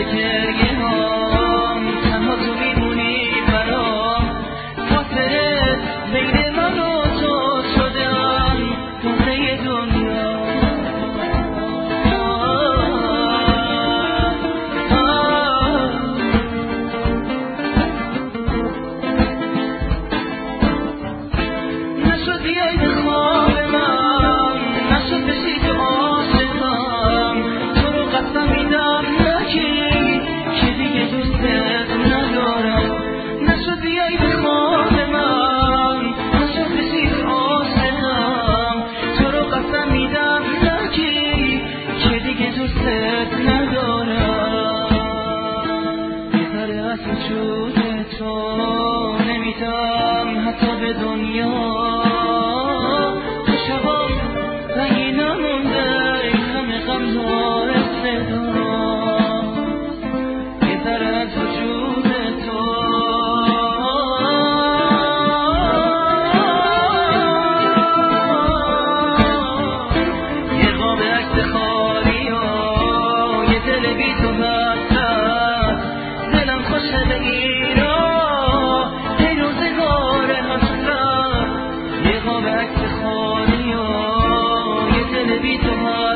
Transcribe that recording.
گریه هام تنها تو میمونی برام فاصله بین من و تو شدم دوره دنیا نشد بیای به خواب من نشد بشی تو عاشقم تو رو قسم میدم نگی که دیگه دوستت ندارم نشد بیای به خواب من نشد بشی تو عاشقم تو رو قسم میدم نگی که دیگه دوستت ندارم یه ذره از وجود تو نمیدم حتی به دنیا تو شبا رنگی نمونده این همه غم داره صدا یه ذره از وجود تو یه قاب عکس خالی و یه دل بی تو هستم دلم خوشه به اینا هی روزگار حسرت یه قاب عکس خالی و یه دل بی تو هستم